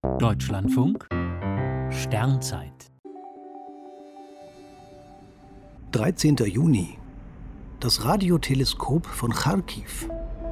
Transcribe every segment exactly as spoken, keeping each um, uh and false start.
Deutschlandfunk Sternzeit dreizehnter Juni. Das Radioteleskop von Charkiw.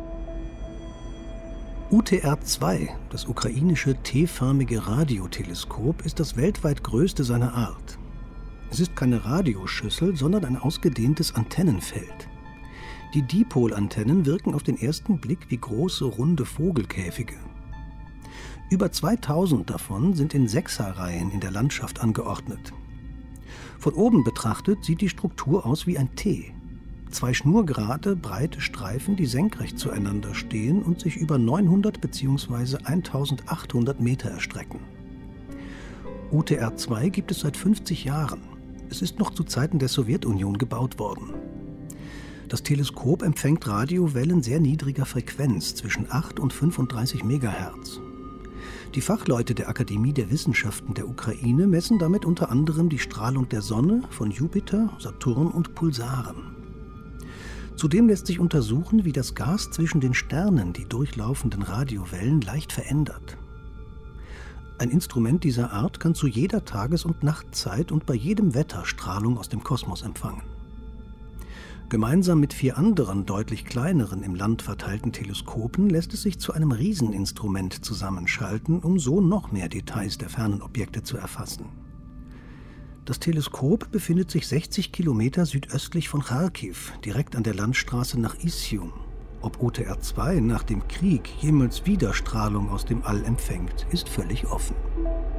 U T R zwei, das ukrainische T-förmige Radioteleskop, ist das weltweit größte seiner Art. Es ist keine Radioschüssel, sondern ein ausgedehntes Antennenfeld. Die Dipolantennen wirken auf den ersten Blick wie große, runde Vogelkäfige. Über zweitausend davon sind in Sechserreihen in der Landschaft angeordnet. Von oben betrachtet sieht die Struktur aus wie ein T. Zwei schnurgerade, breite Streifen, die senkrecht zueinander stehen und sich über neunhundert bzw. eintausendachthundert Meter erstrecken. U T R zwei gibt es seit fünfzig Jahren. Es ist noch zu Zeiten der Sowjetunion gebaut worden. Das Teleskop empfängt Radiowellen sehr niedriger Frequenz, zwischen acht und fünfunddreißig Megahertz. Die Fachleute der Akademie der Wissenschaften der Ukraine messen damit unter anderem die Strahlung der Sonne, von Jupiter, Saturn und Pulsaren. Zudem lässt sich untersuchen, wie das Gas zwischen den Sternen die durchlaufenden Radiowellen leicht verändert. Ein Instrument dieser Art kann zu jeder Tages- und Nachtzeit und bei jedem Wetter Strahlung aus dem Kosmos empfangen. Gemeinsam mit vier anderen, deutlich kleineren, im Land verteilten Teleskopen lässt es sich zu einem Rieseninstrument zusammenschalten, um so noch mehr Details der fernen Objekte zu erfassen. Das Teleskop befindet sich sechzig Kilometer südöstlich von Charkiw, direkt an der Landstraße nach Isium. Ob U T R zwei nach dem Krieg jemals wieder Strahlung aus dem All empfängt, ist völlig offen.